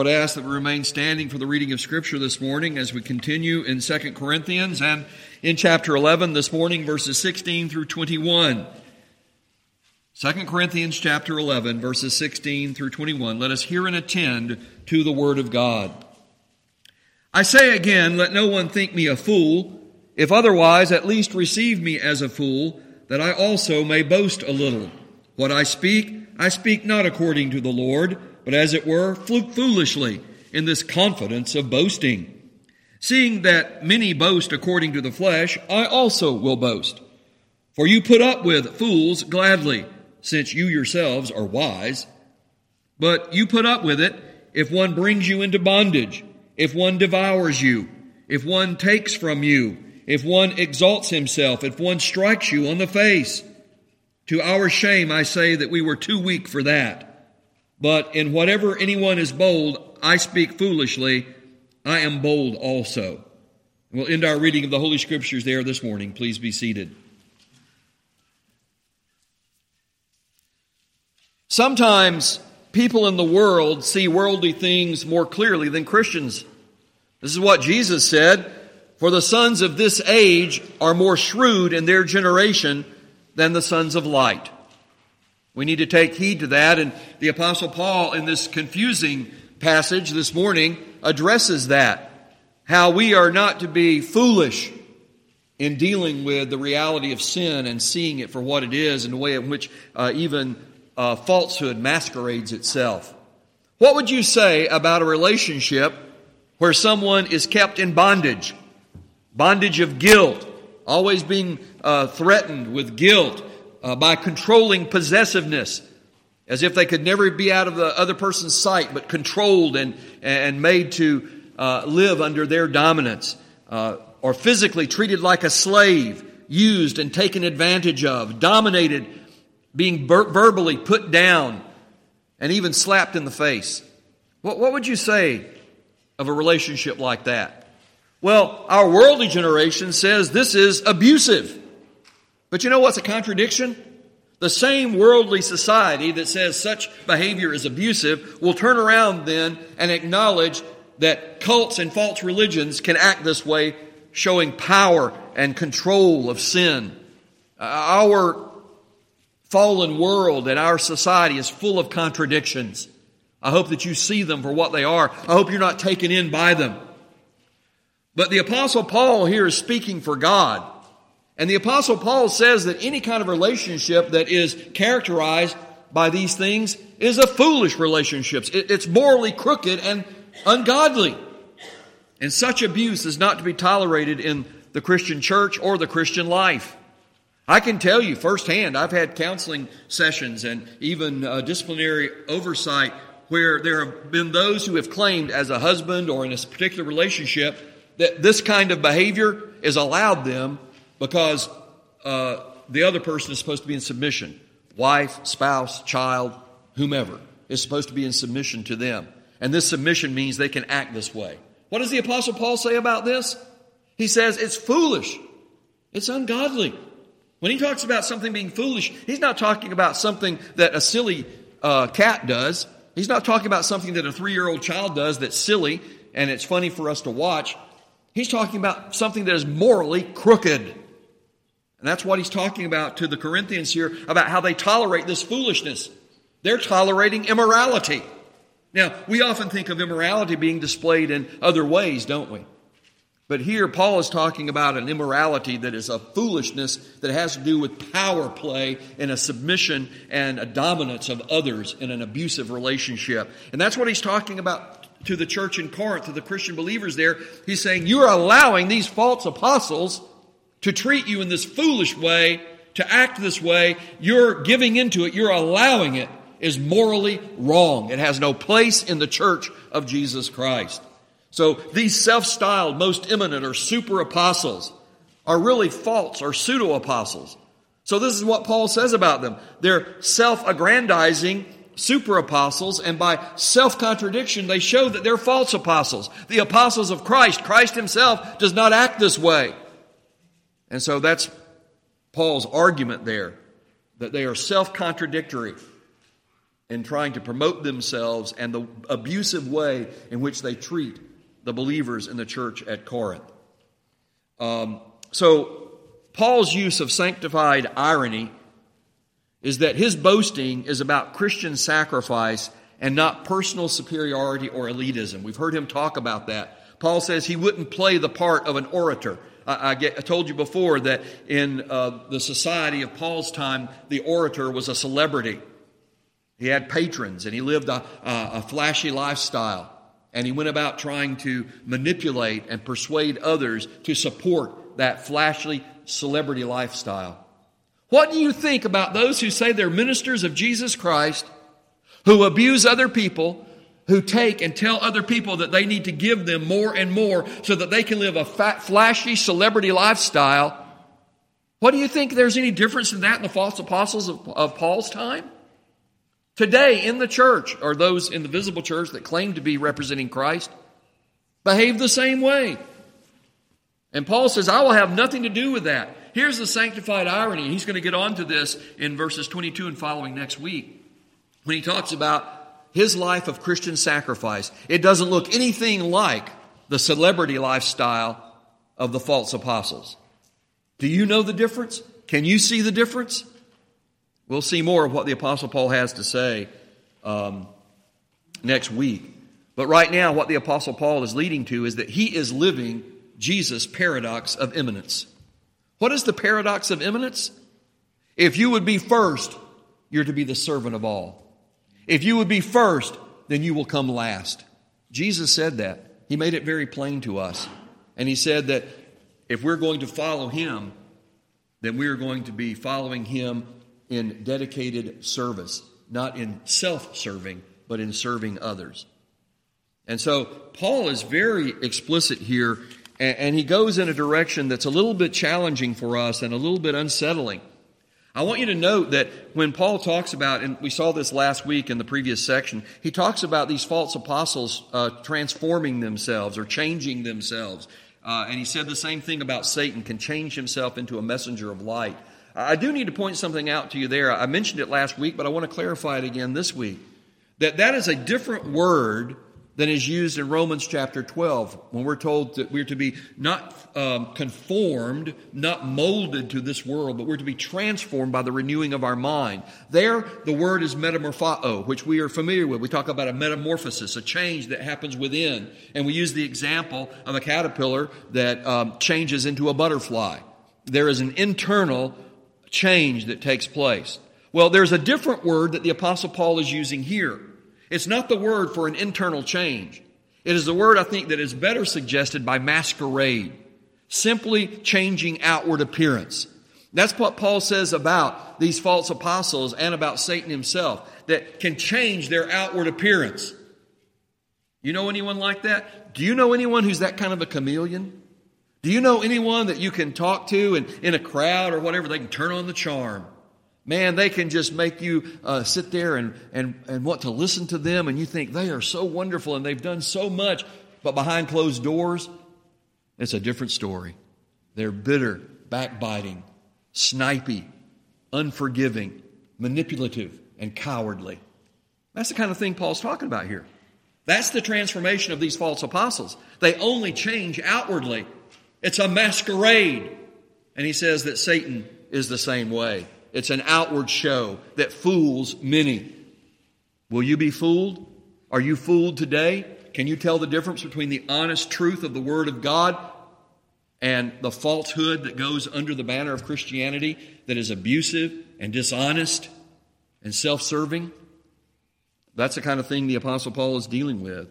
I would ask that we remain standing for the reading of Scripture this morning as we continue in 2 Corinthians and in chapter 11 this morning, verses 16 through 21. 2 Corinthians chapter 11, verses 16 through 21. Let us hear and attend to the Word of God. I say again, let no one think me a fool. If otherwise, at least receive me as a fool, that I also may boast a little. What I speak not according to the Lord, but as it were, foolishly, in this confidence of boasting. Seeing that many boast according to the flesh, I also will boast. For you put up with fools gladly, since you yourselves are wise. But you put up with it if one brings you into bondage, if one devours you, if one takes from you, if one exalts himself, if one strikes you on the face. To our shame I say that we were too weak for that. But in whatever anyone is bold, I speak foolishly, I am bold also. We'll end our reading of the Holy Scriptures there this morning. Please be seated. Sometimes people in the world see worldly things more clearly than Christians. This is what Jesus said, "For the sons of this age are more shrewd in their generation than the sons of light." We need to take heed to that, and the Apostle Paul in this confusing passage this morning addresses that. How we are not to be foolish in dealing with the reality of sin and seeing it for what it is in the way in which even falsehood masquerades itself. What would you say about a relationship where someone is kept in bondage? Bondage of guilt, always being threatened with guilt, by controlling possessiveness, as if they could never be out of the other person's sight, but controlled and made to live under their dominance, or physically treated like a slave, used and taken advantage of, dominated, being verbally put down, and even slapped in the face. What would you say of a relationship like that? Well, our worldly generation says this is abusive. But you know what's a contradiction? The same worldly society that says such behavior is abusive will turn around then and acknowledge that cults and false religions can act this way, showing power and control of sin. Our fallen world and our society is full of contradictions. I hope that you see them for what they are. I hope you're not taken in by them. But the Apostle Paul here is speaking for God. And the Apostle Paul says that any kind of relationship that is characterized by these things is a foolish relationship. It's morally crooked and ungodly. And such abuse is not to be tolerated in the Christian church or the Christian life. I can tell you firsthand, I've had counseling sessions and even disciplinary oversight where there have been those who have claimed as a husband or in a particular relationship that this kind of behavior is allowed them because the other person is supposed to be in submission. Wife, spouse, child, whomever is supposed to be in submission to them. And this submission means they can act this way. What does the Apostle Paul say about this? He says it's foolish. It's ungodly. When he talks about something being foolish, he's not talking about something that a silly cat does. He's not talking about something that a 3-year-old child does that's silly and it's funny for us to watch. He's talking about something that is morally crooked. And that's what he's talking about to the Corinthians here, about how they tolerate this foolishness. They're tolerating immorality. Now, we often think of immorality being displayed in other ways, don't we? But here, Paul is talking about an immorality that is a foolishness that has to do with power play and a submission and a dominance of others in an abusive relationship. And that's what he's talking about to the church in Corinth, to the Christian believers there. He's saying, you're allowing these false apostles to treat you in this foolish way, to act this way. You're giving into it. You're allowing it is morally wrong. It has no place in the church of Jesus Christ. So these self-styled most eminent or super apostles are really false or pseudo-apostles. So this is what Paul says about them. They're self-aggrandizing super apostles, and by self-contradiction they show that they're false apostles. The apostles of Christ. Christ himself does not act this way. And so that's Paul's argument there, that they are self-contradictory. in trying to promote themselves and the abusive way in which they treat the believers in the church at Corinth. So Paul's use of sanctified irony is that his boasting is about Christian sacrifice and not personal superiority or elitism. We've heard him talk about that. Paul says he wouldn't play the part of an orator. I told you before that in the society of Paul's time, the orator was a celebrity. He had patrons and he lived a flashy lifestyle. And he went about trying to manipulate and persuade others to support that flashy celebrity lifestyle. What do you think about those who say they're ministers of Jesus Christ, who abuse other people, who take and tell other people that they need to give them more and more so that they can live a flashy celebrity lifestyle? What do you think there's any difference in that in the false apostles of Paul's time? Today in the church, or those in the visible church that claim to be representing Christ, behave the same way. And Paul says, I will have nothing to do with that. Here's the sanctified irony. He's going to get on to this in verses 22 and following next week, when he talks about his life of Christian sacrifice. It doesn't look anything like the celebrity lifestyle of the false apostles. Do you know the difference? Can you see the difference? We'll see more of what the Apostle Paul has to say next week. But right now, what the Apostle Paul is leading to is that he is living Jesus' paradox of imminence. What is the paradox of imminence? If you would be first, you're to be the servant of all. If you would be first, then you will come last. Jesus said that. He made it very plain to us. And he said that if we're going to follow him, then we are going to be following him in dedicated service, not in self-serving, but in serving others. And so Paul is very explicit here, and he goes in a direction that's a little bit challenging for us and a little bit unsettling. I want you to note that when Paul talks about, and we saw this last week in the previous section, he talks about these false apostles transforming themselves or changing themselves. And he said the same thing about Satan, can change himself into a messenger of light. I do need to point something out to you there. I mentioned it last week, but I want to clarify it again this week. That is a different word than is used in Romans chapter 12, when we're told that we're to be not conformed, not molded to this world, but we're to be transformed by the renewing of our mind. There, the word is metamorpho, which we are familiar with. We talk about a metamorphosis, a change that happens within. And we use the example of a caterpillar that changes into a butterfly. There is an internal change that takes place. Well, there's a different word that the Apostle Paul is using here. It's not the word for an internal change. It is the word, I think, that is better suggested by masquerade, simply changing outward appearance. That's what Paul says about these false apostles and about Satan himself, that can change their outward appearance. You know anyone like that? Do you know anyone who's that kind of a chameleon? Do you know anyone that you can talk to and in a crowd or whatever, they can turn on the charm? Man, they can just make you sit there and want to listen to them, and you think they are so wonderful and they've done so much, but behind closed doors, it's a different story. They're bitter, backbiting, snipey, unforgiving, manipulative, and cowardly. That's the kind of thing Paul's talking about here. That's the transformation of these false apostles. They only change outwardly. It's a masquerade. And he says that Satan is the same way. It's an outward show that fools many. Will you be fooled? Are you fooled today? Can you tell the difference between the honest truth of the Word of God and the falsehood that goes under the banner of Christianity that is abusive and dishonest and self-serving? That's the kind of thing the Apostle Paul is dealing with.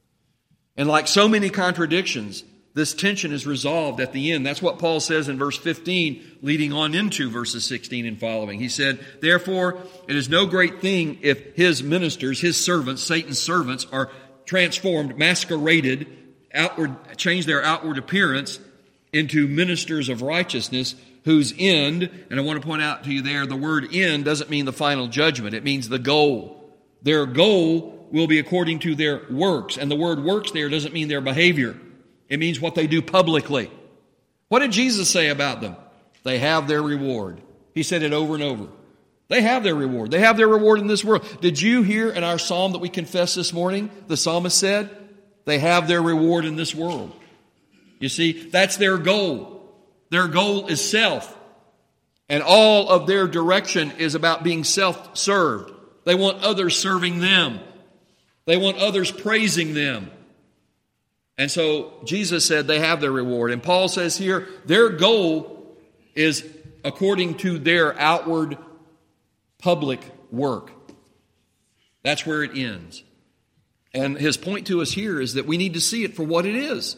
And like so many contradictions, this tension is resolved at the end. That's what Paul says in verse 15, leading on into verses 16 and following. He said, therefore, it is no great thing if his ministers, his servants, Satan's servants, are transformed, masqueraded, change their outward appearance into ministers of righteousness, whose end, and I want to point out to you there, the word end doesn't mean the final judgment. It means the goal. Their goal will be according to their works. And the word works there doesn't mean their behavior. It means what they do publicly. What did Jesus say about them? They have their reward. He said it over and over. They have their reward. They have their reward in this world. Did you hear in our psalm that we confessed this morning, the psalmist said, they have their reward in this world. You see, that's their goal. Their goal is self. And all of their direction is about being self-served. They want others serving them. They want others praising them. And so Jesus said they have their reward. And Paul says here, their goal is according to their outward public work. That's where it ends. And his point to us here is that we need to see it for what it is.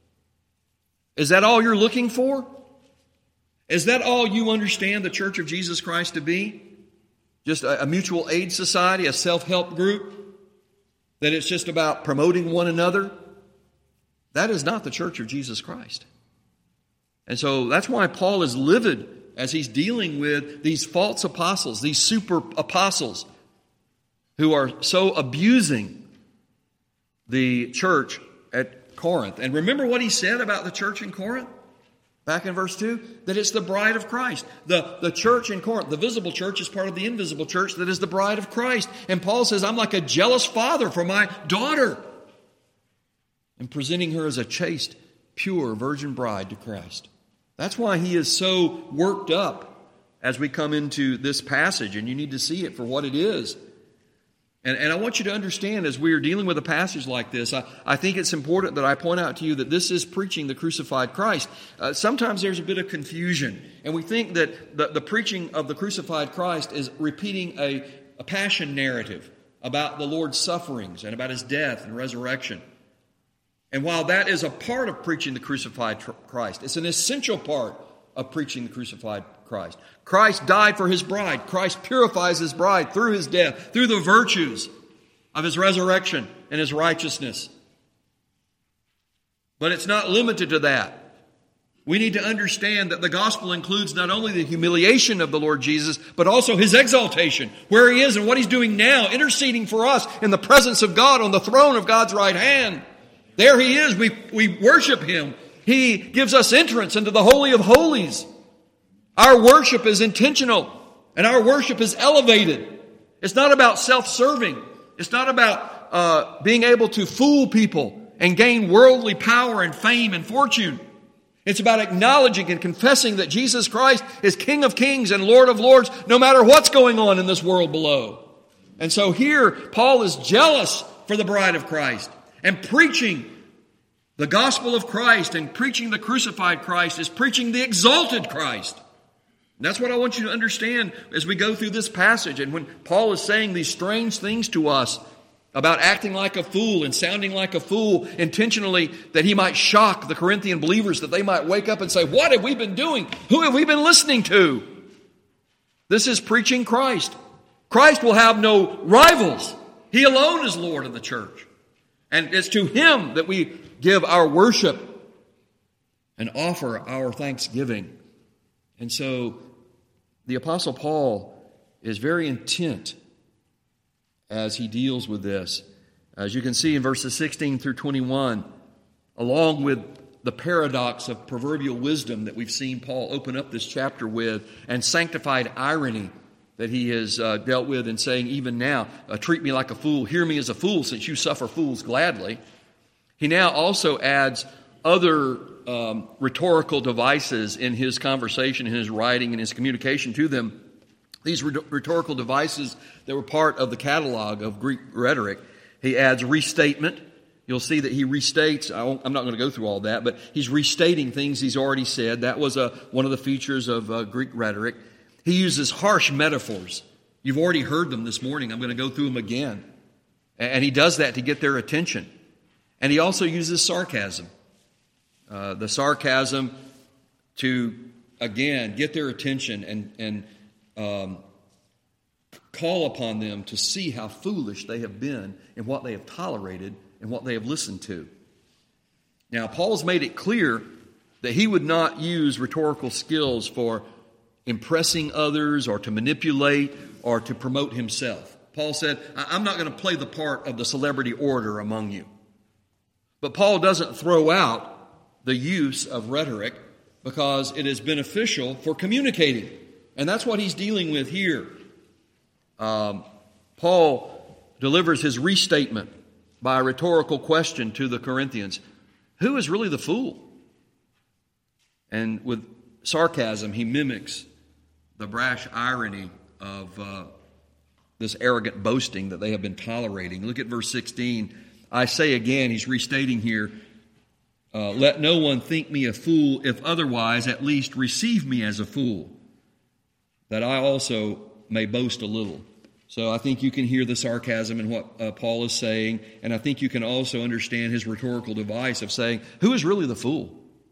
Is that all you're looking for? Is that all you understand the Church of Jesus Christ to be? Just a mutual aid society, a self-help group? That it's just about promoting one another? That is not the Church of Jesus Christ. And so that's why Paul is livid as he's dealing with these false apostles, these super apostles who are so abusing the church at Corinth. And remember what he said about the church in Corinth? Back in verse 2, that it's the bride of Christ. The church in Corinth, the visible church is part of the invisible church that is the bride of Christ. And Paul says, I'm like a jealous father for my daughter. And presenting her as a chaste, pure, virgin bride to Christ. That's why he is so worked up as we come into this passage. And you need to see it for what it is. And I want you to understand, as we are dealing with a passage like this, I think it's important that I point out to you that this is preaching the crucified Christ. Sometimes there's a bit of confusion, and we think that the preaching of the crucified Christ is repeating a passion narrative about the Lord's sufferings and about His death and resurrection. And while that is a part of preaching the crucified Christ, it's an essential part of preaching the crucified Christ. Christ died for His bride. Christ purifies His bride through His death, through the virtues of His resurrection and His righteousness. But it's not limited to that. We need to understand that the gospel includes not only the humiliation of the Lord Jesus, but also His exaltation, where He is and what He's doing now, interceding for us in the presence of God on the throne of God's right hand. There He is. We worship Him. He gives us entrance into the Holy of Holies. Our worship is intentional, and our worship is elevated. It's not about self-serving. It's not about being able to fool people and gain worldly power and fame and fortune. It's about acknowledging and confessing that Jesus Christ is King of Kings and Lord of Lords, no matter what's going on in this world below. And so here, Paul is jealous for the bride of Christ, and preaching the gospel of Christ and preaching the crucified Christ is preaching the exalted Christ. And that's what I want you to understand as we go through this passage. And when Paul is saying these strange things to us about acting like a fool and sounding like a fool intentionally, that he might shock the Corinthian believers, that they might wake up and say, what have we been doing? Who have we been listening to? This is preaching Christ. Christ will have no rivals. He alone is Lord of the church. And it's to Him that we give our worship and offer our thanksgiving. And so the Apostle Paul is very intent as he deals with this. As you can see in verses 16 through 21, along with the paradox of proverbial wisdom that we've seen Paul open up this chapter with, and sanctified irony that he has dealt with in saying, even now, treat me like a fool, hear me as a fool, since you suffer fools gladly. He now also adds other rhetorical devices in his conversation, in his writing, in his communication to them. These rhetorical devices that were part of the catalog of Greek rhetoric. He adds restatement. You'll see that he restates. I'm not going to go through all that, but he's restating things he's already said. That was one of the features of Greek rhetoric. He uses harsh metaphors. You've already heard them this morning. I'm going to go through them again. And he does that to get their attention. And he also uses sarcasm. The sarcasm to, again, get their attention and call upon them to see how foolish they have been in what they have tolerated and what they have listened to. Now, Paul's made it clear that he would not use rhetorical skills for impressing others or to manipulate or to promote himself. Paul said, I'm not going to play the part of the celebrity orator among you. But Paul doesn't throw out the use of rhetoric because it is beneficial for communicating. And that's what he's dealing with here. Paul delivers his restatement by a rhetorical question to the Corinthians. Who is really the fool? And with sarcasm, he mimics the brash irony of this arrogant boasting that they have been tolerating. Look at verse 16. I say again, he's restating here, let no one think me a fool, if otherwise at least receive me as a fool, that I also may boast a little. So I think you can hear the sarcasm in what Paul is saying, and I think you can also understand his rhetorical device of saying, who is really the fool?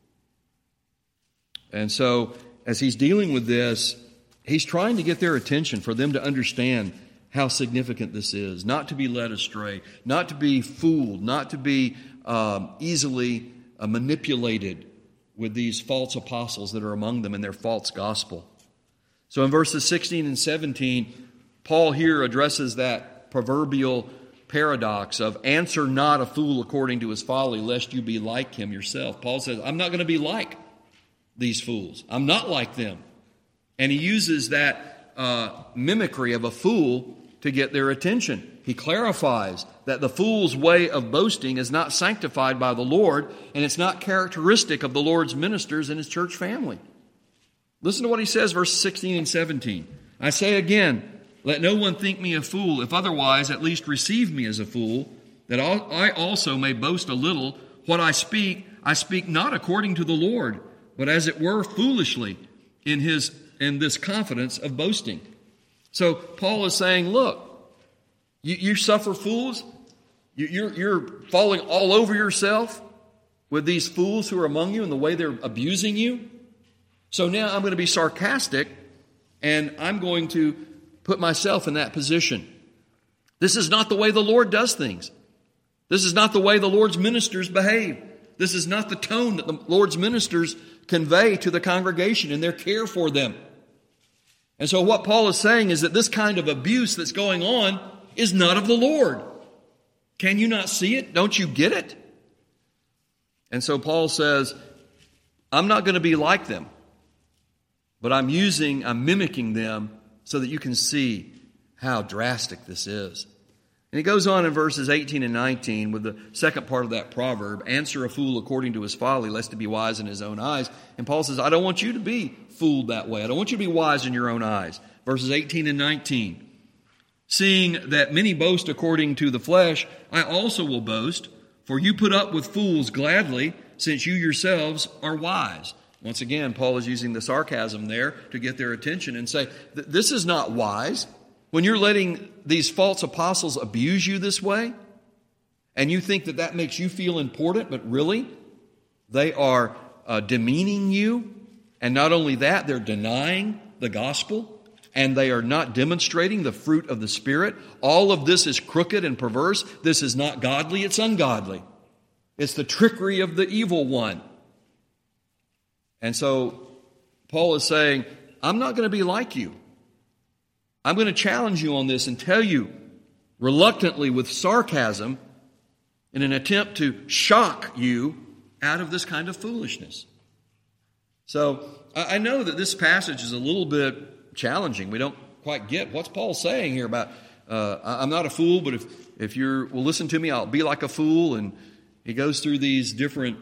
And so as he's dealing with this, he's trying to get their attention for them to understand how significant this is, not to be led astray, not to be fooled, not to be easily manipulated with these false apostles that are among them and their false gospel. So in verses 16 and 17, Paul here addresses that proverbial paradox of answer not a fool according to his folly, lest you be like him yourself. Paul says, I'm not going to be like these fools. I'm not like them. And he uses that mimicry of a fool to get their attention. He clarifies that the fool's way of boasting is not sanctified by the Lord, and it's not characteristic of the Lord's ministers and his church family. Listen to what he says, verses 16 and 17. I say again, let no one think me a fool, if otherwise at least receive me as a fool, that I also may boast a little. What I speak not according to the Lord, but as it were foolishly in this confidence of boasting. So Paul is saying, look, you suffer fools. You're falling all over yourself with these fools who are among you and the way they're abusing you. So now I'm going to be sarcastic and I'm going to put myself in that position. This is not the way the Lord does things. This is not the way the Lord's ministers behave. This is not the tone that the Lord's ministers convey to the congregation in their care for them. And so what Paul is saying is that this kind of abuse that's going on is not of the Lord. Can you not see it? Don't you get it? And so Paul says, I'm not going to be like them, but I'm mimicking them so that you can see how drastic this is. And he goes on in verses 18 and 19 with the second part of that proverb, answer a fool according to his folly, lest he be wise in his own eyes. And Paul says, I don't want you to be fooled that way. I don't want you to be wise in your own eyes. Verses 18 and 19. Seeing that many boast according to the flesh, I also will boast, for you put up with fools gladly, since you yourselves are wise. Once again, Paul is using the sarcasm there to get their attention and say, this is not wise. When you're letting these false apostles abuse you this way, and you think that that makes you feel important, but really, they are demeaning you. And not only that, they're denying the gospel, and they are not demonstrating the fruit of the Spirit. All of this is crooked and perverse. This is not godly, it's ungodly. It's the trickery of the evil one. And so Paul is saying, I'm not going to be like you. I'm going to challenge you on this and tell you reluctantly with sarcasm in an attempt to shock you out of this kind of foolishness. So I know that this passage is a little bit challenging. We don't quite get what's Paul saying here about I'm not a fool, but if you will listen to me, I'll be like a fool. And he goes through these different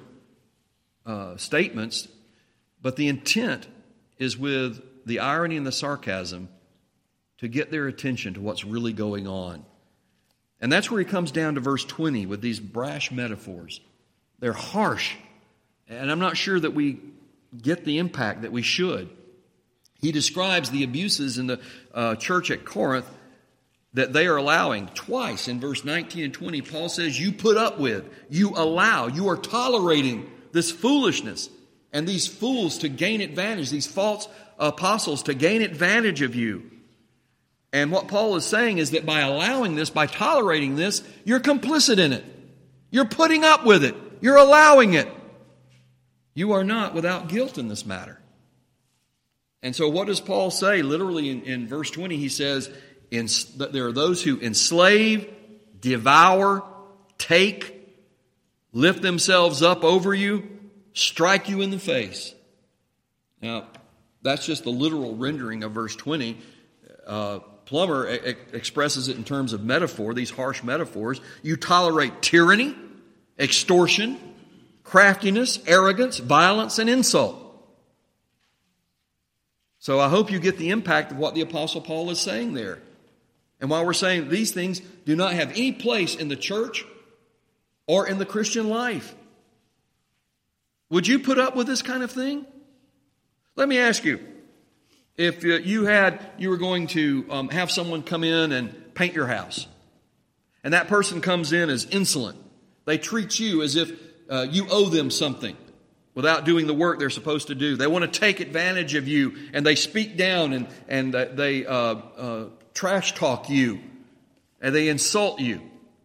statements, but the intent is with the irony and the sarcasm to get their attention to what's really going on. And that's where he comes down to verse 20 with these brash metaphors. They're harsh, and I'm not sure that we get the impact that we should. He describes the abuses in the church at Corinth that they are allowing. Twice in verse 19 and 20, Paul says, you put up with, you allow, you are tolerating this foolishness and these fools to gain advantage, these false apostles to gain advantage of you. And what Paul is saying is that by allowing this, by tolerating this, you're complicit in it. You're putting up with it. You're allowing it. You are not without guilt in this matter. And so what does Paul say? Literally in verse 20, he says, that there are those who enslave, devour, take, lift themselves up over you, strike you in the face. Now, that's just the literal rendering of verse 20. Plummer expresses it in terms of metaphor, these harsh metaphors. You tolerate tyranny, extortion, craftiness, arrogance, violence, and insult. So I hope you get the impact of what the Apostle Paul is saying there. And while we're saying these things do not have any place in the church or in the Christian life, would you put up with this kind of thing? Let me ask you, if you were going to have someone come in and paint your house, and that person comes in as insolent, they treat you as if you owe them something without doing the work they're supposed to do. They want to take advantage of you, and they speak down and they trash talk you, and they insult you.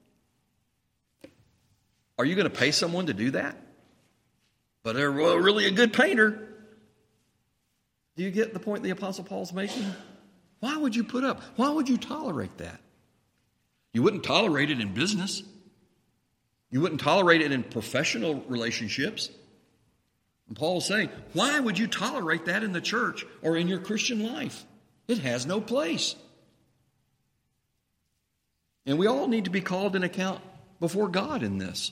Are you going to pay someone to do that? But they're really a good painter. Do you get the point the Apostle Paul's making? Why would you put up? Why would you tolerate that? You wouldn't tolerate it in business. You wouldn't tolerate it in professional relationships. And Paul's saying, why would you tolerate that in the church or in your Christian life? It has no place. And we all need to be called in account before God in this.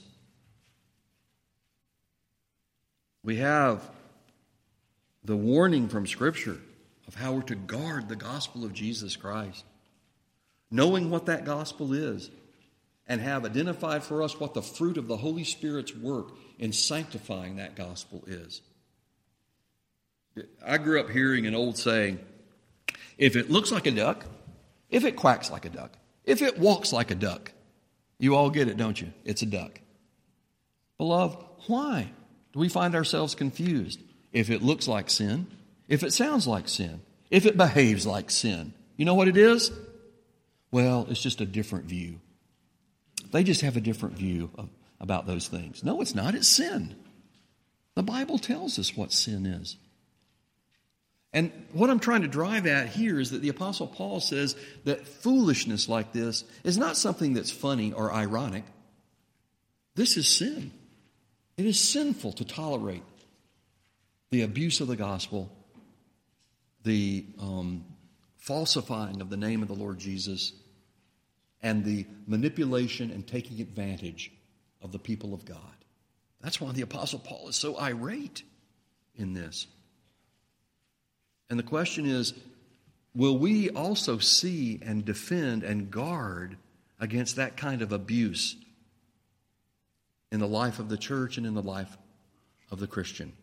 We have the warning from Scripture of how we're to guard the gospel of Jesus Christ, knowing what that gospel is, and have identified for us what the fruit of the Holy Spirit's work in sanctifying that gospel is. I grew up hearing an old saying, if it looks like a duck, if it quacks like a duck, if it walks like a duck, you all get it, don't you? It's a duck. Beloved, why do we find ourselves confused? If it looks like sin, if it sounds like sin, if it behaves like sin, you know what it is? Well, it's just a different view. They just have a different view about those things. No, it's not. It's sin. The Bible tells us what sin is. And what I'm trying to drive at here is that the Apostle Paul says that foolishness like this is not something that's funny or ironic. This is sin. It is sinful to tolerate the abuse of the gospel, the falsifying of the name of the Lord Jesus, and the manipulation and taking advantage of the people of God. That's why the Apostle Paul is so irate in this. And the question is, will we also see and defend and guard against that kind of abuse in the life of the church and in the life of the Christian?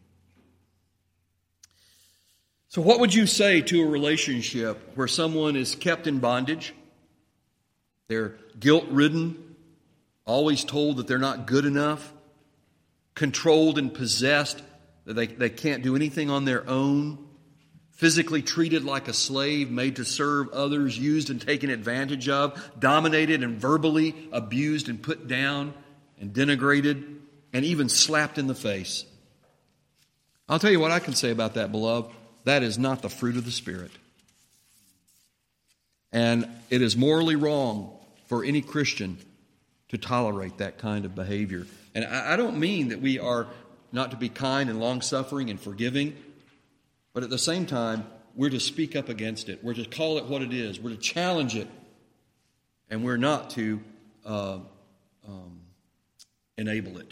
So what would you say to a relationship where someone is kept in bondage? They're guilt-ridden, always told that they're not good enough, controlled and possessed, that they can't do anything on their own, physically treated like a slave, made to serve others, used and taken advantage of, dominated and verbally abused and put down and denigrated, and even slapped in the face. I'll tell you what I can say about that, beloved. That is not the fruit of the Spirit. And it is morally wrong for any Christian to tolerate that kind of behavior. And I don't mean that we are not to be kind and long-suffering and forgiving, but at the same time, we're to speak up against it. We're to call it what it is. We're to challenge it. And we're not to enable it.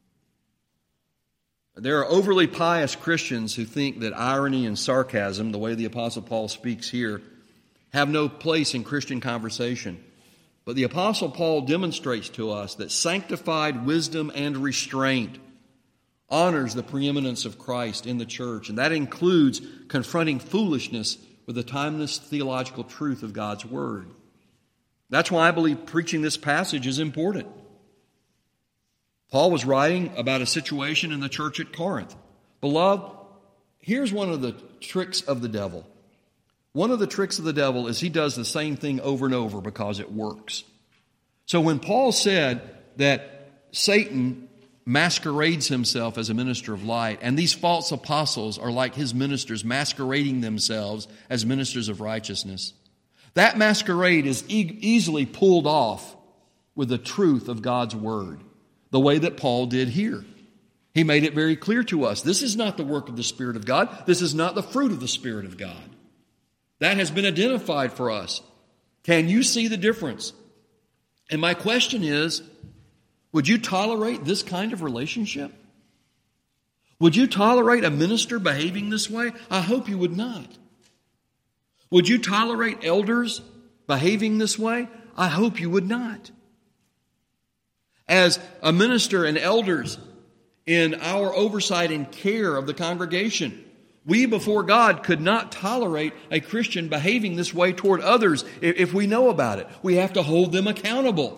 There are overly pious Christians who think that irony and sarcasm, the way the Apostle Paul speaks here, have no place in Christian conversation. But the Apostle Paul demonstrates to us that sanctified wisdom and restraint honors the preeminence of Christ in the church, and that includes confronting foolishness with the timeless theological truth of God's Word. That's why I believe preaching this passage is important. Paul was writing about a situation in the church at Corinth. Beloved, here's one of the tricks of the devil. One of the tricks of the devil is he does the same thing over and over because it works. So when Paul said that Satan masquerades himself as a minister of light, and these false apostles are like his ministers masquerading themselves as ministers of righteousness, that masquerade is easily pulled off with the truth of God's Word, the way that Paul did here. He made it very clear to us. This is not the work of the Spirit of God. This is not the fruit of the Spirit of God. That has been identified for us Can you see the difference? And my question is, would you tolerate this kind of relationship? Would you tolerate a minister behaving this way? I hope you would not. Would you tolerate elders behaving this way? I hope you would not. As a minister and elders in our oversight and care of the congregation, we before God could not tolerate a Christian behaving this way toward others if we know about it. We have to hold them accountable.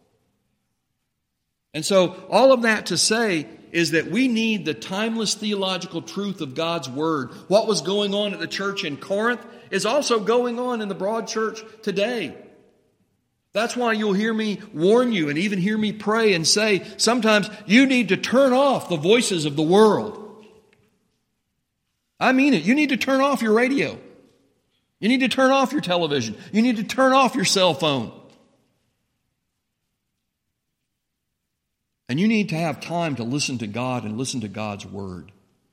And so all of that to say is that we need the timeless theological truth of God's Word. What was going on at the church in Corinth is also going on in the broad church today. That's why you'll hear me warn you and even hear me pray and say, sometimes you need to turn off the voices of the world. I mean it. You need to turn off your radio. You need to turn off your television. You need to turn off your cell phone. And you need to have time to listen to God and listen to God's Word.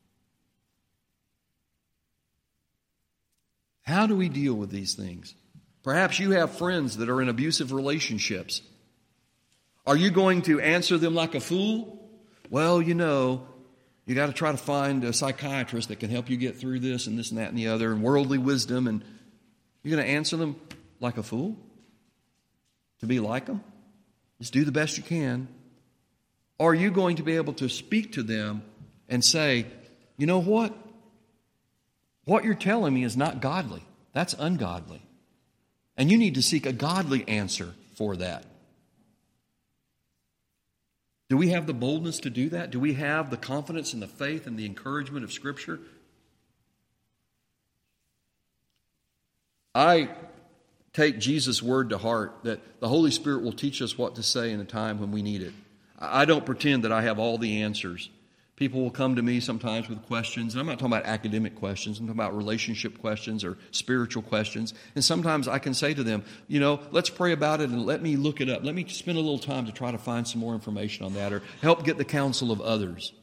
How do we deal with these things? Perhaps you have friends that are in abusive relationships. Are you going to answer them like a fool? Well, you got to try to find a psychiatrist that can help you get through this and that and the other, and worldly wisdom, and you're going to answer them like a fool? To be like them? Just do the best you can. Or are you going to be able to speak to them and say, you know what? What you're telling me is not godly. That's ungodly. And you need to seek a godly answer for that. Do we have the boldness to do that? Do we have the confidence and the faith and the encouragement of Scripture? I take Jesus' word to heart that the Holy Spirit will teach us what to say in a time when we need it. I don't pretend that I have all the answers. People will come to me sometimes with questions, and I'm not talking about academic questions, I'm talking about relationship questions or spiritual questions. And sometimes I can say to them, let's pray about it and let me look it up. Let me spend a little time to try to find some more information on that or help get the counsel of others.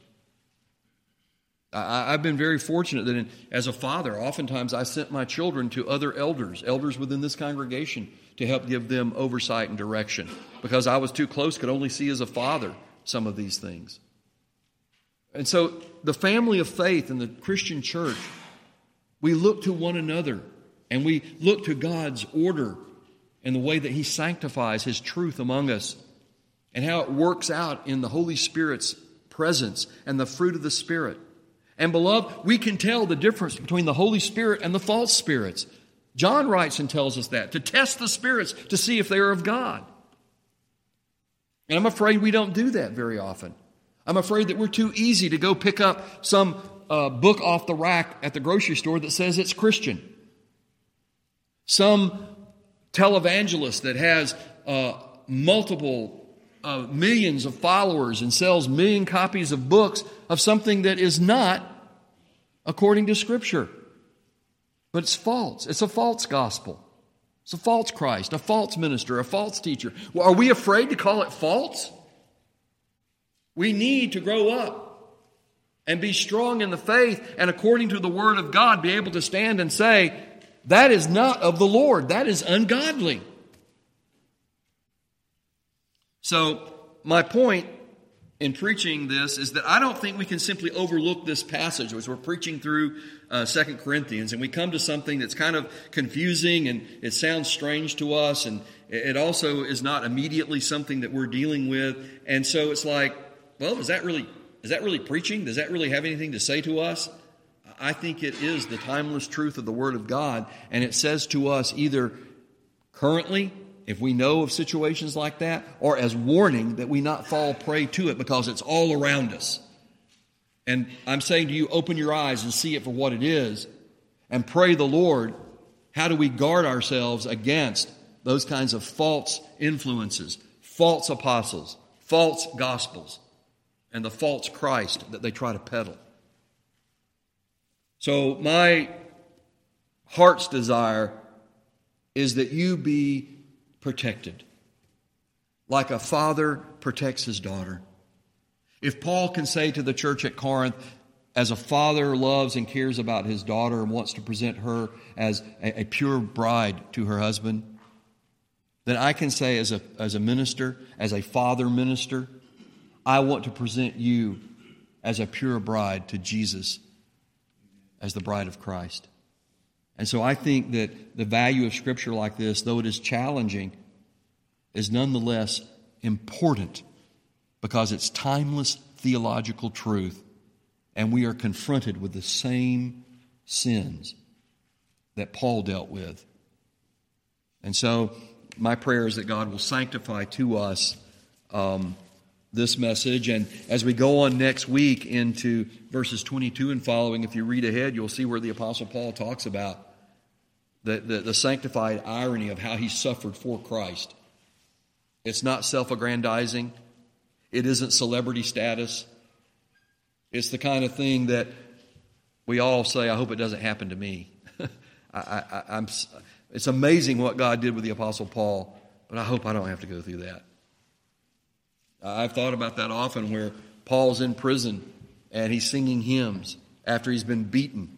I've been very fortunate that as a father, oftentimes I sent my children to other elders within this congregation to help give them oversight and direction because I was too close, could only see as a father some of these things. And so the family of faith in the Christian church, we look to one another and we look to God's order and the way that He sanctifies His truth among us and how it works out in the Holy Spirit's presence and the fruit of the Spirit. And beloved, we can tell the difference between the Holy Spirit and the false spirits. John writes and tells us that, to test the spirits to see if they are of God. And I'm afraid we don't do that very often. I'm afraid that we're too easy to go pick up some book off the rack at the grocery store that says it's Christian. Some televangelist that has multiple millions of followers and sells million copies of books of something that is not according to Scripture. But it's false. It's a false gospel. It's a false Christ, a false minister, a false teacher. Well, are we afraid to call it false? We need to grow up and be strong in the faith and according to the Word of God be able to stand and say, that is not of the Lord. That is ungodly. So my point in preaching this is that I don't think we can simply overlook this passage as we're preaching through 2 Corinthians and we come to something that's kind of confusing and it sounds strange to us and it also is not immediately something that we're dealing with. And so it's like, well, is that really preaching? Does that really have anything to say to us? I think it is the timeless truth of the Word of God, and it says to us either currently, if we know of situations like that, or as warning that we not fall prey to it because it's all around us. And I'm saying to you, open your eyes and see it for what it is, and pray the Lord, how do we guard ourselves against those kinds of false influences, false apostles, false gospels, and the false Christ that they try to peddle. So my heart's desire is that you be protected, like a father protects his daughter. If Paul can say to the church at Corinth, as a father loves and cares about his daughter and wants to present her as a pure bride to her husband, then I can say as a minister, as a father minister, I want to present you as a pure bride to Jesus as the bride of Christ. And so I think that the value of Scripture like this, though it is challenging, is nonetheless important because it's timeless theological truth, and we are confronted with the same sins that Paul dealt with. And so my prayer is that God will sanctify to us this message. And as we go on next week into verses 22 and following, if you read ahead, you'll see where the Apostle Paul talks about the sanctified irony of how he suffered for Christ. It's not self-aggrandizing. It isn't celebrity status. It's the kind of thing that we all say, I hope it doesn't happen to me. It's amazing what God did with the Apostle Paul, but I hope I don't have to go through that. I've thought about that often, where Paul's in prison and he's singing hymns after he's been beaten.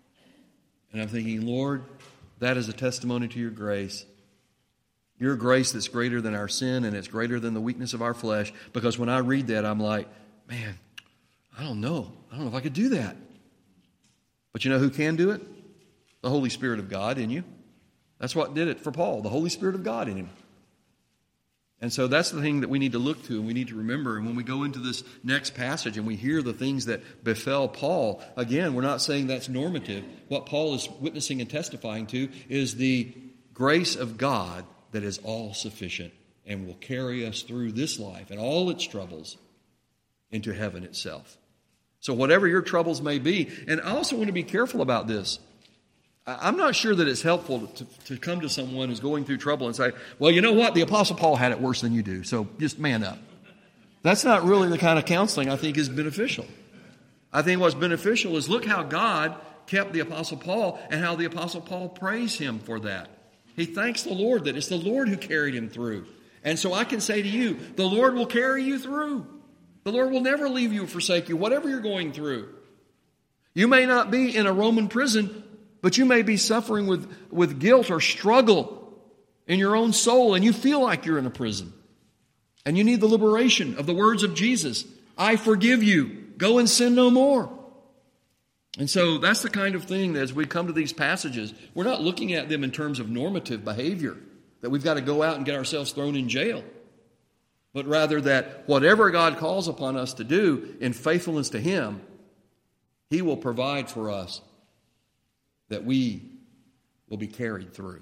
And I'm thinking, Lord, that is a testimony to your grace. Your grace that's greater than our sin, and it's greater than the weakness of our flesh. Because when I read that, I'm like, man, I don't know if I could do that. But you know who can do it? The Holy Spirit of God in you. That's what did it for Paul, the Holy Spirit of God in him. And so that's the thing that we need to look to and we need to remember. And when we go into this next passage and we hear the things that befell Paul, again, we're not saying that's normative. What Paul is witnessing and testifying to is the grace of God that is all sufficient and will carry us through this life and all its troubles into heaven itself. So whatever your troubles may be, and I also want to be careful about this. I'm not sure that it's helpful to come to someone who's going through trouble and say, well, you know what? The Apostle Paul had it worse than you do, so just man up. That's not really the kind of counseling I think is beneficial. I think what's beneficial is look how God kept the Apostle Paul and how the Apostle Paul praised him for that. He thanks the Lord that it's the Lord who carried him through. And so I can say to you, the Lord will carry you through. The Lord will never leave you or forsake you, whatever you're going through. You may not be in a Roman prison, but you may be suffering with guilt or struggle in your own soul, and you feel like you're in a prison. And you need the liberation of the words of Jesus. I forgive you. Go and sin no more. And so that's the kind of thing that as we come to these passages, we're not looking at them in terms of normative behavior, that we've got to go out and get ourselves thrown in jail. But rather that whatever God calls upon us to do in faithfulness to Him, He will provide for us that we will be carried through.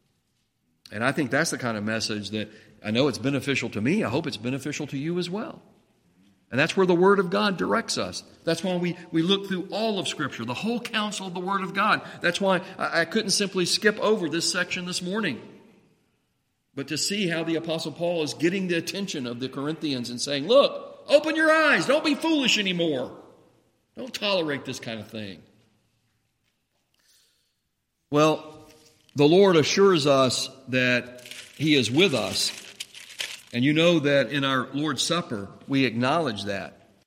And I think that's the kind of message that I know it's beneficial to me. I hope it's beneficial to you as well. And that's where the Word of God directs us. That's why we look through all of Scripture, the whole counsel of the Word of God. That's why I couldn't simply skip over this section this morning. But to see how the Apostle Paul is getting the attention of the Corinthians and saying, look, open your eyes. Don't be foolish anymore. Don't tolerate this kind of thing. Well, the Lord assures us that He is with us. And you know that in our Lord's Supper, we acknowledge that.